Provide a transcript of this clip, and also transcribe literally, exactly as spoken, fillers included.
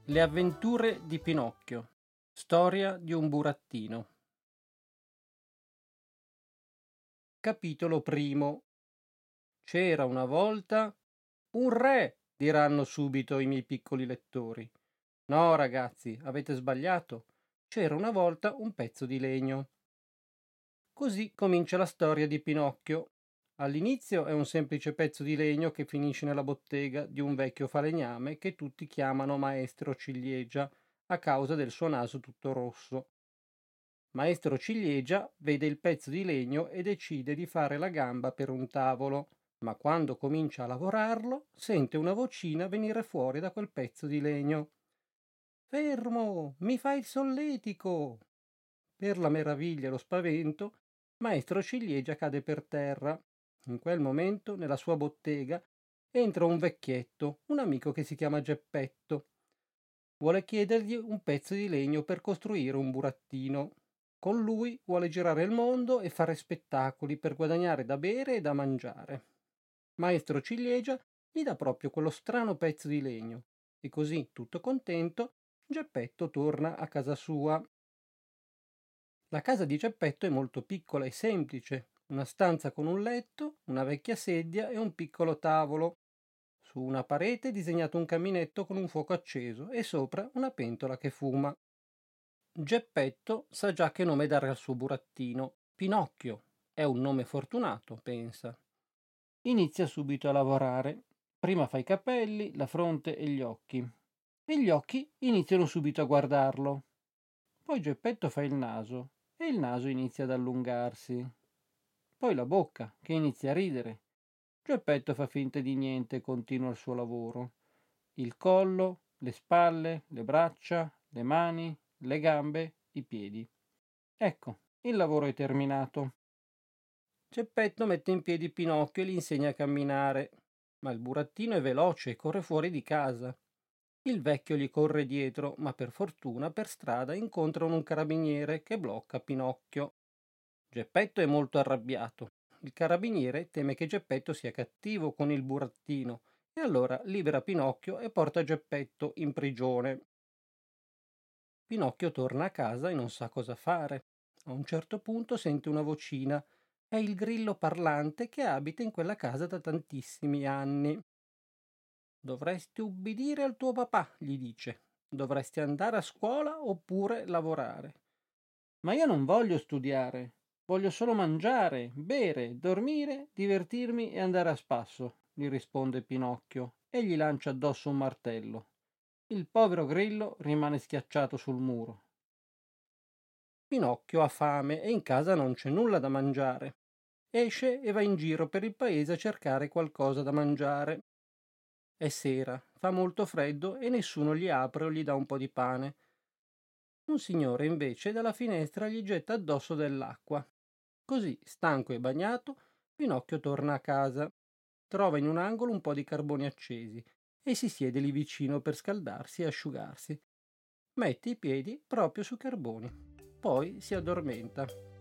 Le avventure di Pinocchio. Storia di un burattino. Capitolo primo. C'era una volta un re, diranno subito i miei piccoli lettori. No, ragazzi, avete sbagliato. C'era una volta un pezzo di legno. Così comincia la storia di Pinocchio. All'inizio è un semplice pezzo di legno che finisce nella bottega di un vecchio falegname che tutti chiamano Maestro Ciliegia a causa del suo naso tutto rosso. Maestro Ciliegia vede il pezzo di legno e decide di fare la gamba per un tavolo, ma quando comincia a lavorarlo sente una vocina venire fuori da quel pezzo di legno. Fermo, mi fai il solletico! Per la meraviglia e lo spavento, Maestro Ciliegia cade per terra. In quel momento, nella sua bottega, entra un vecchietto, un amico che si chiama Geppetto. Vuole chiedergli un pezzo di legno per costruire un burattino. Con lui vuole girare il mondo e fare spettacoli per guadagnare da bere e da mangiare. Maestro Ciliegia gli dà proprio quello strano pezzo di legno e così, tutto contento, Geppetto torna a casa sua. La casa di Geppetto è molto piccola e semplice, una stanza con un letto, una vecchia sedia e un piccolo tavolo. Su una parete è disegnato un caminetto con un fuoco acceso e sopra una pentola che fuma. Geppetto sa già che nome dare al suo burattino. Pinocchio. È un nome fortunato, pensa. Inizia subito a lavorare. Prima fa i capelli, la fronte e gli occhi. E gli occhi iniziano subito a guardarlo. Poi Geppetto fa il naso e il naso inizia ad allungarsi. Poi la bocca, che inizia a ridere. Geppetto fa finta di niente e continua il suo lavoro. Il collo, le spalle, le braccia, le mani, le gambe, i piedi. Ecco, il lavoro è terminato. Geppetto mette in piedi Pinocchio e gli insegna a camminare, ma il burattino è veloce e corre fuori di casa. Il vecchio gli corre dietro, ma per fortuna per strada incontrano un carabiniere che blocca Pinocchio. Geppetto è molto arrabbiato. Il carabiniere teme che Geppetto sia cattivo con il burattino e allora libera Pinocchio e porta Geppetto in prigione. Pinocchio torna a casa e non sa cosa fare. A un certo punto sente una vocina. È il grillo parlante che abita in quella casa da tantissimi anni. Dovresti ubbidire al tuo papà, gli dice. Dovresti andare a scuola oppure lavorare. Ma io non voglio studiare. Voglio solo mangiare, bere, dormire, divertirmi e andare a spasso, gli risponde Pinocchio e gli lancia addosso un martello. Il povero grillo rimane schiacciato sul muro. Pinocchio ha fame e in casa non c'è nulla da mangiare. Esce e va in giro per il paese a cercare qualcosa da mangiare. È sera, fa molto freddo e nessuno gli apre o gli dà un po' di pane. Un signore invece dalla finestra gli getta addosso dell'acqua. Così, stanco e bagnato, Pinocchio torna a casa. Trova in un angolo un po' di carboni accesi e si siede lì vicino per scaldarsi e asciugarsi. Mette i piedi proprio sui carboni. Poi si addormenta.